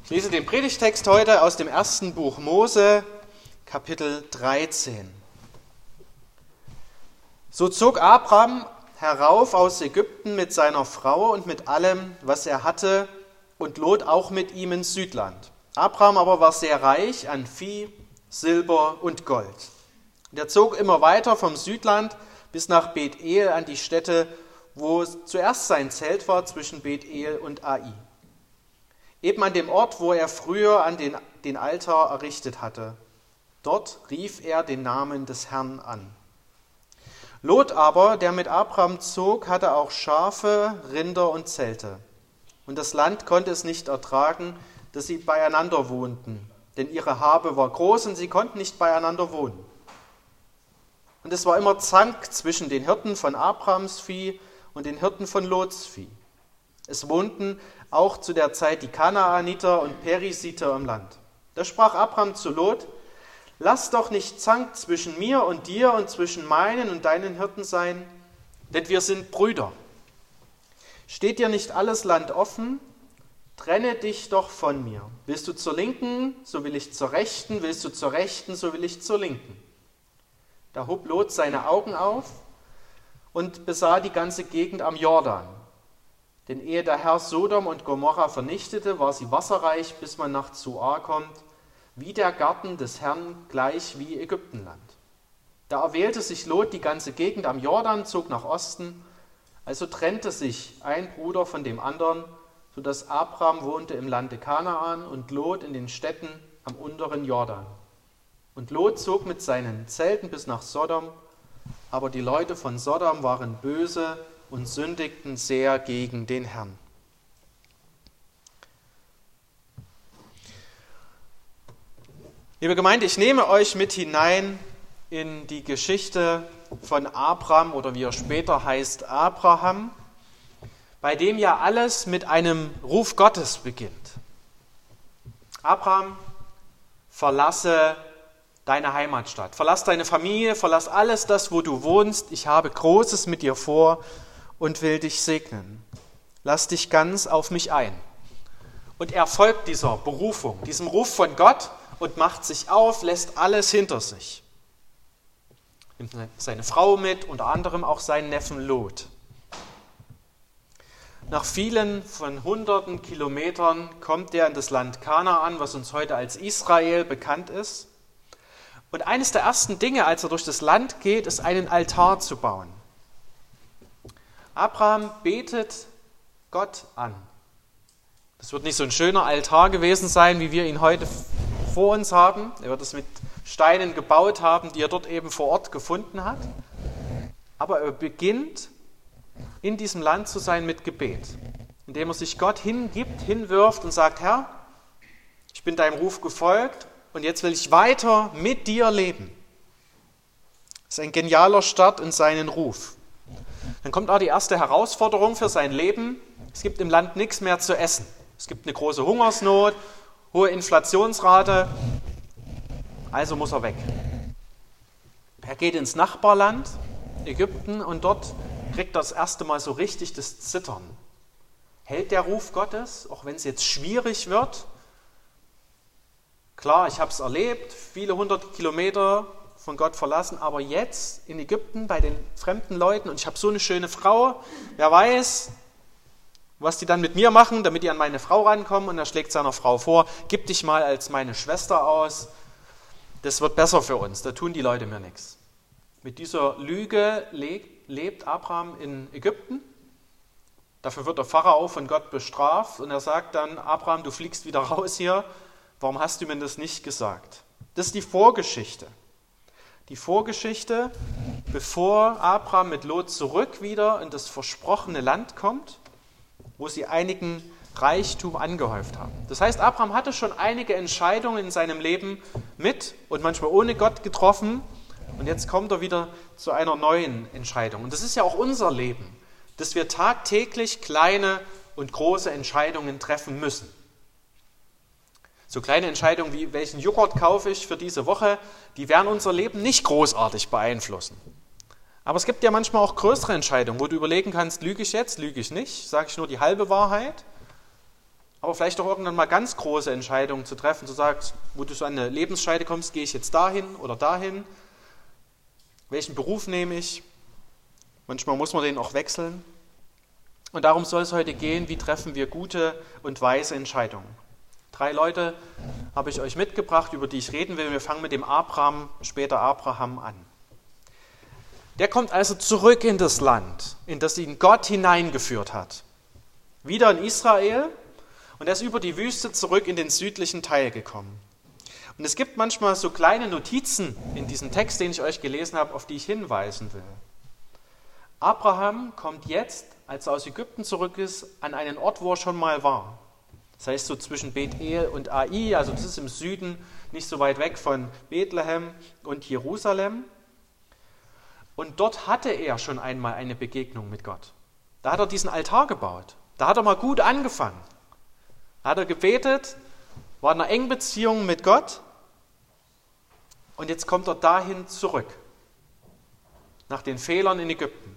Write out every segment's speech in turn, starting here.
Ich lese den Predigtext heute aus dem ersten Buch Mose, Kapitel 13. So zog Abram herauf aus Ägypten mit seiner Frau und mit allem, was er hatte, und Lot auch mit ihm ins Südland. Abram aber war sehr reich an Vieh, Silber und Gold. Und er zog immer weiter vom Südland bis nach Bethel an die Stätte, wo zuerst sein Zelt war zwischen Bethel und Ai. Eben an dem Ort, wo er früher an den Altar errichtet hatte. Dort rief er den Namen des Herrn an. Lot aber, der mit Abram zog, hatte auch Schafe, Rinder und Zelte. Und das Land konnte es nicht ertragen, dass sie beieinander wohnten, denn ihre Habe war groß und sie konnten nicht beieinander wohnen. Und es war immer Zank zwischen den Hirten von Abrams Vieh und den Hirten von Lots Vieh. Es wohnten auch zu der Zeit die Kanaaniter und Perisiter im Land. Da sprach Abram zu Lot: Lass doch nicht Zank zwischen mir und dir und zwischen meinen und deinen Hirten sein, denn wir sind Brüder. Steht dir nicht alles Land offen? Trenne dich doch von mir. Willst du zur Linken, so will ich zur Rechten, willst du zur Rechten, so will ich zur Linken. Da hob Lot seine Augen auf und besah die ganze Gegend am Jordan. Denn ehe der Herr Sodom und Gomorra vernichtete, war sie wasserreich, bis man nach Zoar kommt, wie der Garten des Herrn, gleich wie Ägyptenland. Da erwählte sich Lot die ganze Gegend am Jordan, zog nach Osten, also trennte sich ein Bruder von dem anderen, sodass Abram wohnte im Lande Kanaan und Lot in den Städten am unteren Jordan. Und Lot zog mit seinen Zelten bis nach Sodom, aber die Leute von Sodom waren böse und sündigten sehr gegen den Herrn. Liebe Gemeinde, ich nehme euch mit hinein in die Geschichte von Abram oder wie er später heißt, Abraham, bei dem ja alles mit einem Ruf Gottes beginnt. Abram, verlasse deine Heimatstadt, verlass deine Familie, verlass alles das, wo du wohnst. Ich habe Großes mit dir vor und will dich segnen. Lass dich ganz auf mich ein. Und er folgt dieser Berufung, diesem Ruf von Gott und macht sich auf, lässt alles hinter sich. Nimmt seine Frau mit, unter anderem auch seinen Neffen Lot. Nach vielen von hunderten Kilometern kommt er in das Land Kanaan, was uns heute als Israel bekannt ist. Und eines der ersten Dinge, als er durch das Land geht, ist einen Altar zu bauen. Abraham betet Gott an. Das wird nicht so ein schöner Altar gewesen sein, wie wir ihn heute vor uns haben. Er wird es mit Steinen gebaut haben, die er dort eben vor Ort gefunden hat. Aber er beginnt in diesem Land zu sein mit Gebet, indem er sich Gott hingibt, hinwirft und sagt: Herr, ich bin deinem Ruf gefolgt und jetzt will ich weiter mit dir leben. Das ist ein genialer Start in seinen Ruf. Dann kommt auch die erste Herausforderung für sein Leben. Es gibt im Land nichts mehr zu essen. Es gibt eine große Hungersnot, hohe Inflationsrate, also muss er weg. Er geht ins Nachbarland, Ägypten, und dort kriegt er das erste Mal so richtig das Zittern. Hält der Ruf Gottes, auch wenn es jetzt schwierig wird? Klar, ich habe es erlebt, viele hundert Kilometer von Gott verlassen, aber jetzt in Ägypten bei den fremden Leuten, und ich habe so eine schöne Frau, wer weiß, was die dann mit mir machen, damit die an meine Frau rankommen, und er schlägt seiner Frau vor: Gib dich mal als meine Schwester aus, das wird besser für uns, da tun die Leute mir nichts. Mit dieser Lüge lebt Abraham in Ägypten. Dafür wird der Pharao von Gott bestraft und er sagt dann: Abraham, du fliegst wieder raus hier, warum hast du mir das nicht gesagt? Das ist die Vorgeschichte. Die Vorgeschichte, bevor Abraham mit Lot zurück wieder in das versprochene Land kommt, wo sie einigen Reichtum angehäuft haben. Das heißt, Abraham hatte schon einige Entscheidungen in seinem Leben mit und manchmal ohne Gott getroffen. Und jetzt kommt er wieder zu einer neuen Entscheidung. Und das ist ja auch unser Leben, dass wir tagtäglich kleine und große Entscheidungen treffen müssen. So kleine Entscheidungen wie, welchen Joghurt kaufe ich für diese Woche, die werden unser Leben nicht großartig beeinflussen. Aber es gibt ja manchmal auch größere Entscheidungen, wo du überlegen kannst: Lüge ich jetzt, lüge ich nicht, sage ich nur die halbe Wahrheit? aber vielleicht auch irgendwann mal ganz große Entscheidungen zu treffen, zu sagen, wo du so an eine Lebensscheide kommst, gehe ich jetzt dahin oder dahin, welchen Beruf nehme ich, manchmal muss man den auch wechseln. Und darum soll es heute gehen, wie treffen wir gute und weise Entscheidungen. 3 Leute habe ich euch mitgebracht, über die ich reden will. Wir fangen mit dem später Abraham an. Der kommt also zurück in das Land, in das ihn Gott hineingeführt hat. Wieder in Israel und er ist über die Wüste zurück in den südlichen Teil gekommen. Und es gibt manchmal so kleine Notizen in diesem Text, den ich euch gelesen habe, auf die ich hinweisen will. Abraham kommt jetzt, als er aus Ägypten zurück ist, an einen Ort, wo er schon mal war. Das heißt so zwischen Bethel und Ai, also das ist im Süden, nicht so weit weg von Bethlehem und Jerusalem. Und dort hatte er schon einmal eine Begegnung mit Gott. Da hat er diesen Altar gebaut. Da hat er mal gut angefangen. Da hat er gebetet, war in einer engen Beziehung mit Gott. Und jetzt kommt er dahin zurück, nach den Fehlern in Ägypten.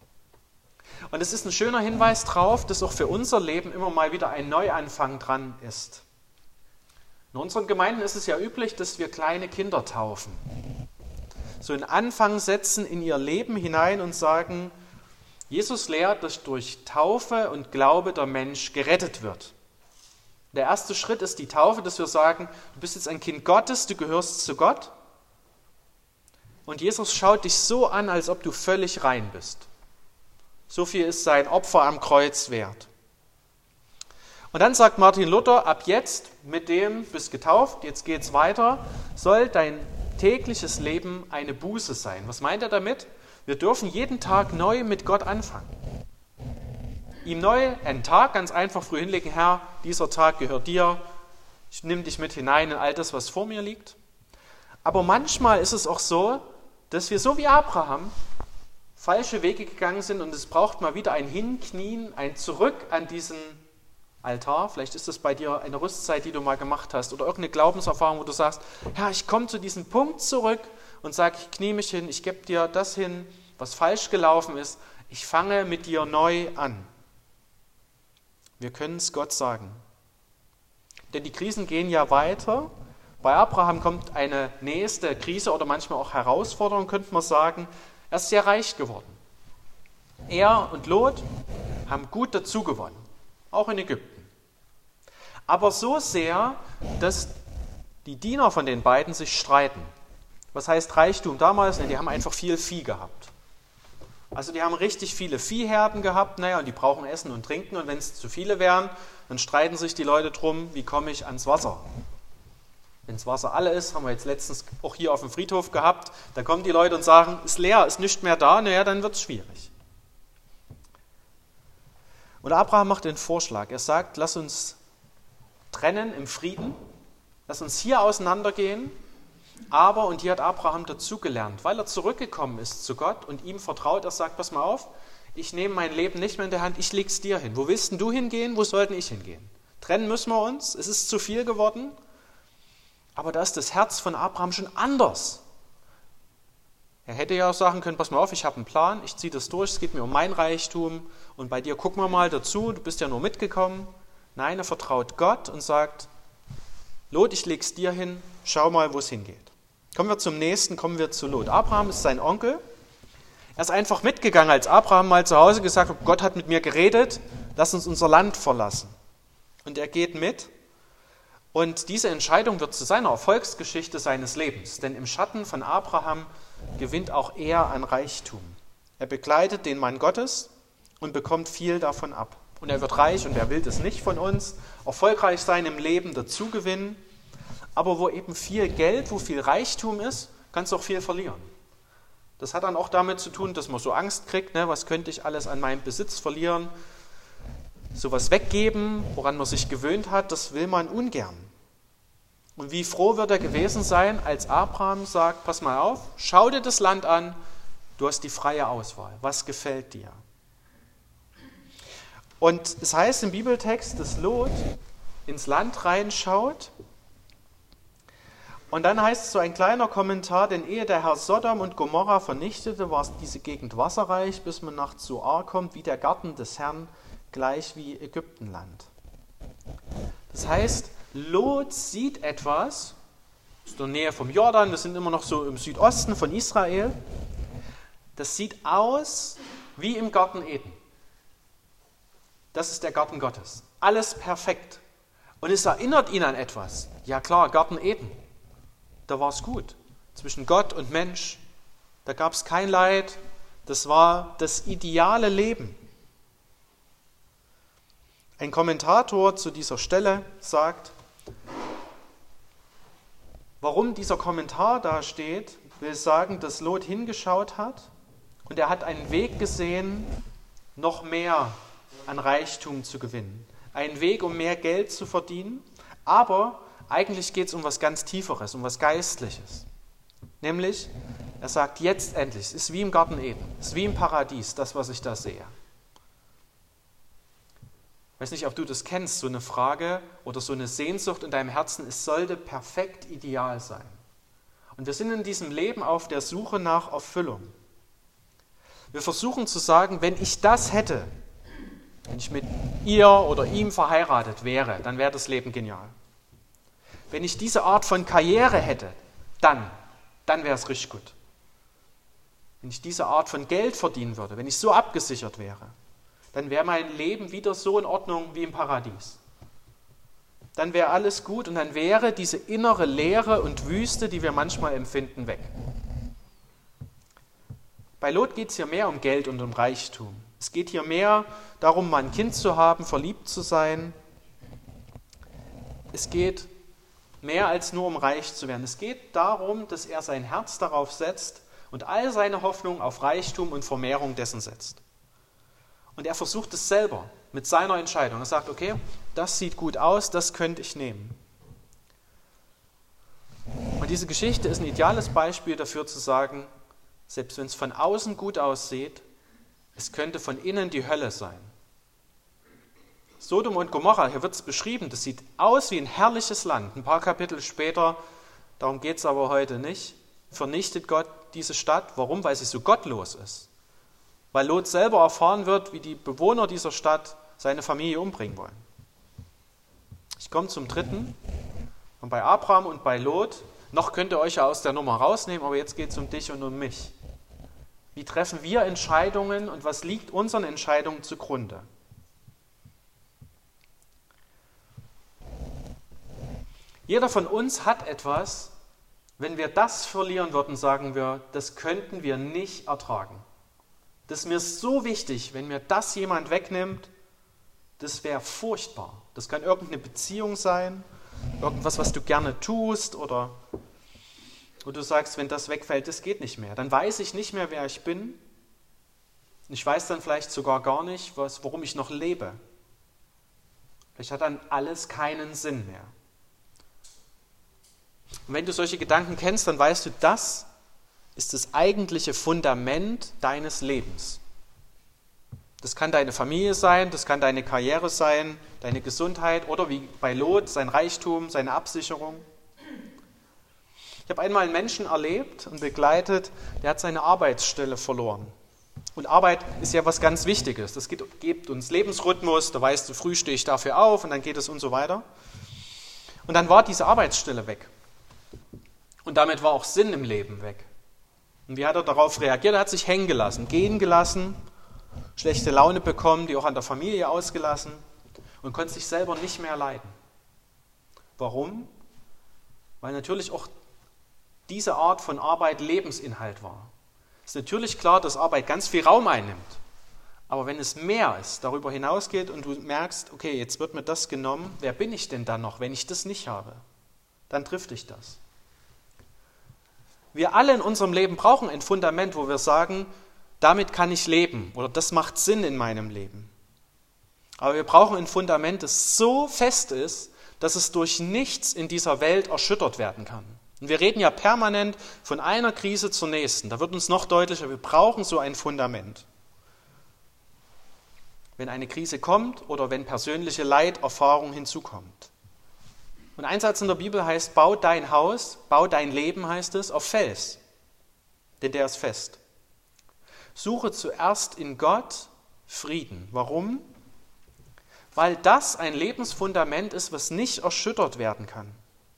Und es ist ein schöner Hinweis darauf, dass auch für unser Leben immer mal wieder ein Neuanfang dran ist. In unseren Gemeinden ist es ja üblich, dass wir kleine Kinder taufen. So einen Anfang setzen in ihr Leben hinein und sagen, Jesus lehrt, dass durch Taufe und Glaube der Mensch gerettet wird. Der erste Schritt ist die Taufe, dass wir sagen, du bist jetzt ein Kind Gottes, du gehörst zu Gott. Und Jesus schaut dich so an, als ob du völlig rein bist. So viel ist sein Opfer am Kreuz wert. Und dann sagt Martin Luther, ab jetzt, mit dem bist getauft, jetzt geht's weiter, soll dein tägliches Leben eine Buße sein. Was meint er damit? Wir dürfen jeden Tag neu mit Gott anfangen. Ihm neu einen Tag ganz einfach früh hinlegen, Herr, dieser Tag gehört dir, ich nehme dich mit hinein in all das, was vor mir liegt. Aber manchmal ist es auch so, dass wir so wie Abraham falsche Wege gegangen sind und es braucht mal wieder ein Hinknien, ein Zurück an diesen Altar. Vielleicht ist das bei dir eine Rüstzeit, die du mal gemacht hast oder irgendeine Glaubenserfahrung, wo du sagst, ja, ich komme zu diesem Punkt zurück und sage, ich knie mich hin, ich gebe dir das hin, was falsch gelaufen ist. Ich fange mit dir neu an. Wir können es Gott sagen. Denn die Krisen gehen ja weiter. Bei Abraham kommt eine nächste Krise oder manchmal auch Herausforderung, könnte man sagen. Er ist sehr reich geworden. Er und Lot haben gut dazu gewonnen, auch in Ägypten. Aber so sehr, dass die Diener von den beiden sich streiten. Was heißt Reichtum damals? Die haben einfach viel Vieh gehabt. Also die haben richtig viele Viehherden gehabt, und die brauchen Essen und Trinken. Und wenn es zu viele wären, dann streiten sich die Leute drum, wie komme ich ans Wasser. Wenn das Wasser alle ist, haben wir jetzt letztens auch hier auf dem Friedhof gehabt, da kommen die Leute und sagen, ist leer, ist nicht mehr da, dann wird es schwierig. Und Abraham macht den Vorschlag, er sagt, lass uns trennen im Frieden, lass uns hier auseinandergehen, aber, und hier hat Abraham dazugelernt, weil er zurückgekommen ist zu Gott und ihm vertraut, er sagt, pass mal auf, ich nehme mein Leben nicht mehr in der Hand, ich leg's dir hin. Wo willst denn du hingehen, wo sollten ich hingehen? Trennen müssen wir uns, es ist zu viel geworden. Aber da ist das Herz von Abraham schon anders. Er hätte ja auch sagen können, pass mal auf, ich habe einen Plan, ich ziehe das durch, es geht mir um mein Reichtum und bei dir gucken wir mal dazu, du bist ja nur mitgekommen. Nein, er vertraut Gott und sagt, Lot, ich leg's dir hin, schau mal, wo es hingeht. Kommen wir zum nächsten, kommen wir zu Lot. Abraham ist sein Onkel. Er ist einfach mitgegangen, als Abraham mal zu Hause gesagt hat, Gott hat mit mir geredet, lass uns unser Land verlassen. Und er geht mit. Und diese Entscheidung wird zu seiner Erfolgsgeschichte seines Lebens, denn im Schatten von Abraham gewinnt auch er an Reichtum. Er begleitet den Mann Gottes und bekommt viel davon ab. Und er wird reich, und wer will das nicht von uns, erfolgreich sein im Leben, dazu gewinnen. Aber wo eben viel Geld, wo viel Reichtum ist, kannst du auch viel verlieren. Das hat dann auch damit zu tun, dass man so Angst kriegt, was könnte ich alles an meinem Besitz verlieren. Sowas weggeben, woran man sich gewöhnt hat, das will man ungern. Und wie froh wird er gewesen sein, als Abraham sagt, pass mal auf, schau dir das Land an, du hast die freie Auswahl, was gefällt dir? Und es heißt im Bibeltext, dass Lot ins Land reinschaut und dann heißt es so ein kleiner Kommentar, denn ehe der Herr Sodom und Gomorra vernichtete, war diese Gegend wasserreich, bis man nach Zoar kommt, wie der Garten des Herrn, gleich wie Ägyptenland. Das heißt, Lot sieht etwas, in der Nähe vom Jordan, wir sind immer noch so im Südosten von Israel, das sieht aus wie im Garten Eden. Das ist der Garten Gottes. Alles perfekt. Und es erinnert ihn an etwas. Ja klar, Garten Eden. Da war es gut. Zwischen Gott und Mensch. Da gab es kein Leid. Das war das ideale Leben. Ein Kommentator zu dieser Stelle sagt, warum dieser Kommentar da steht, will sagen, dass Lot hingeschaut hat und er hat einen Weg gesehen, noch mehr an Reichtum zu gewinnen. Einen Weg, um mehr Geld zu verdienen, aber eigentlich geht es um was ganz Tieferes, um was Geistliches. Nämlich, er sagt, jetzt endlich, es ist wie im Garten Eden, es ist wie im Paradies, das, was ich da sehe. Ich weiß nicht, ob du das kennst, so eine Frage oder so eine Sehnsucht in deinem Herzen, es sollte perfekt ideal sein. Und wir sind in diesem Leben auf der Suche nach Erfüllung. Wir versuchen zu sagen, wenn ich das hätte, wenn ich mit ihr oder ihm verheiratet wäre, dann wäre das Leben genial. Wenn ich diese Art von Karriere hätte, dann wäre es richtig gut. Wenn ich diese Art von Geld verdienen würde, wenn ich so abgesichert wäre, dann wäre mein Leben wieder so in Ordnung wie im Paradies. Dann wäre alles gut und dann wäre diese innere Leere und Wüste, die wir manchmal empfinden, weg. Bei Lot geht es hier mehr um Geld und um Reichtum. Es geht hier mehr darum, mal ein Kind zu haben, verliebt zu sein. Es geht mehr als nur um reich zu werden. Es geht darum, dass er sein Herz darauf setzt und all seine Hoffnung auf Reichtum und Vermehrung dessen setzt. Und er versucht es selber mit seiner Entscheidung. Er sagt, okay, das sieht gut aus, das könnte ich nehmen. Und diese Geschichte ist ein ideales Beispiel dafür zu sagen, selbst wenn es von außen gut aussieht, es könnte von innen die Hölle sein. Sodom und Gomorra, hier wird es beschrieben, das sieht aus wie ein herrliches Land. Ein paar Kapitel später, darum geht es aber heute nicht, vernichtet Gott diese Stadt. Warum? Weil sie so gottlos ist. Weil Lot selber erfahren wird, wie die Bewohner dieser Stadt seine Familie umbringen wollen. Ich komme zum dritten. Und bei Abraham und bei Lot, noch könnt ihr euch ja aus der Nummer rausnehmen, aber jetzt geht es um dich und um mich. Wie treffen wir Entscheidungen und was liegt unseren Entscheidungen zugrunde? Jeder von uns hat etwas, wenn wir das verlieren würden, sagen wir, das könnten wir nicht ertragen. Das ist mir so wichtig, wenn mir das jemand wegnimmt, das wäre furchtbar. Das kann irgendeine Beziehung sein, irgendwas, was du gerne tust oder wo du sagst, wenn das wegfällt, das geht nicht mehr. Dann weiß ich nicht mehr, wer ich bin. Ich weiß dann vielleicht sogar gar nicht, worum ich noch lebe. Vielleicht hat dann alles keinen Sinn mehr. Und wenn du solche Gedanken kennst, dann weißt du, das ist das eigentliche Fundament deines Lebens. Das kann deine Familie sein, das kann deine Karriere sein, deine Gesundheit oder wie bei Lot, sein Reichtum, seine Absicherung. Ich habe einmal einen Menschen erlebt und begleitet, der hat seine Arbeitsstelle verloren. Und Arbeit ist ja was ganz Wichtiges. Das gibt uns Lebensrhythmus, da weißt du, früh stehe ich dafür auf und dann geht es und so weiter. Und dann war diese Arbeitsstelle weg. Und damit war auch Sinn im Leben weg. Und wie hat er darauf reagiert? Er hat sich hängen gelassen, gehen gelassen, schlechte Laune bekommen, die auch an der Familie ausgelassen und konnte sich selber nicht mehr leiden. Warum? Weil natürlich auch diese Art von Arbeit Lebensinhalt war. Es ist natürlich klar, dass Arbeit ganz viel Raum einnimmt. Aber wenn es mehr ist, darüber hinausgeht und du merkst, okay, jetzt wird mir das genommen, wer bin ich denn dann noch, wenn ich das nicht habe? Dann trifft dich das. Wir alle in unserem Leben brauchen ein Fundament, wo wir sagen, damit kann ich leben oder das macht Sinn in meinem Leben. Aber wir brauchen ein Fundament, das so fest ist, dass es durch nichts in dieser Welt erschüttert werden kann. Und wir reden ja permanent von einer Krise zur nächsten. Da wird uns noch deutlicher, wir brauchen so ein Fundament. Wenn eine Krise kommt oder wenn persönliche Leiterfahrung hinzukommt. Und ein Satz in der Bibel heißt, bau dein Haus, bau dein Leben, heißt es, auf Fels, denn der ist fest. Suche zuerst in Gott Frieden. Warum? weil das ein Lebensfundament ist, was nicht erschüttert werden kann.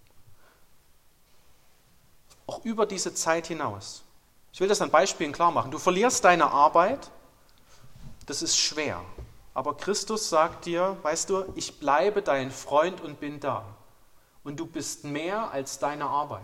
Auch über diese Zeit hinaus. Ich will das an Beispielen klar machen. Du verlierst deine Arbeit, das ist schwer. Aber Christus sagt dir, weißt du, ich bleibe dein Freund und bin da. Und du bist mehr als deine Arbeit.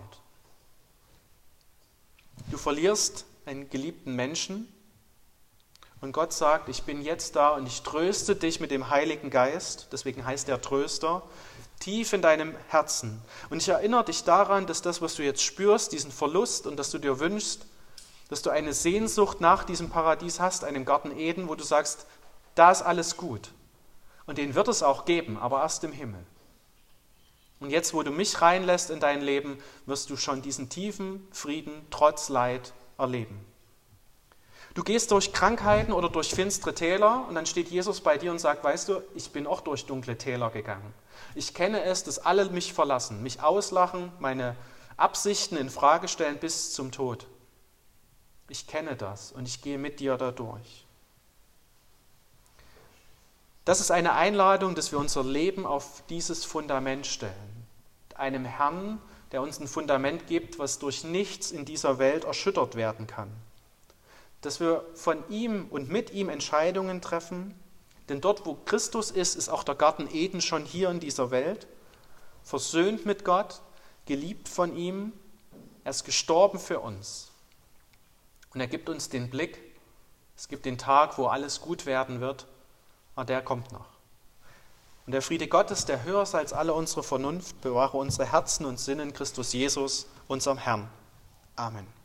Du verlierst einen geliebten Menschen und Gott sagt, ich bin jetzt da und ich tröste dich mit dem Heiligen Geist, deswegen heißt er Tröster, tief in deinem Herzen. Und ich erinnere dich daran, dass das, was du jetzt spürst, diesen Verlust und dass du dir wünschst, dass du eine Sehnsucht nach diesem Paradies hast, einem Garten Eden, wo du sagst, da ist alles gut. Und den wird es auch geben, aber erst im Himmel. Und jetzt, wo du mich reinlässt in dein Leben, wirst du schon diesen tiefen Frieden trotz Leid erleben. Du gehst durch Krankheiten oder durch finstere Täler und dann steht Jesus bei dir und sagt, weißt du, ich bin auch durch dunkle Täler gegangen. Ich kenne es, dass alle mich verlassen, mich auslachen, meine Absichten in Frage stellen bis zum Tod. Ich kenne das und ich gehe mit dir da durch. Das ist eine Einladung, dass wir unser Leben auf dieses Fundament stellen. Einem Herrn, der uns ein Fundament gibt, was durch nichts in dieser Welt erschüttert werden kann. Dass wir von ihm und mit ihm Entscheidungen treffen, denn dort, wo Christus ist auch der Garten Eden schon hier in dieser Welt, versöhnt mit Gott, geliebt von ihm, er ist gestorben für uns. Und er gibt uns den Blick, es gibt den Tag, wo alles gut werden wird, aber der kommt noch. Und der Friede Gottes, der höher ist als alle unsere Vernunft, bewahre unsere Herzen und Sinne in Christus Jesus, unserem Herrn. Amen.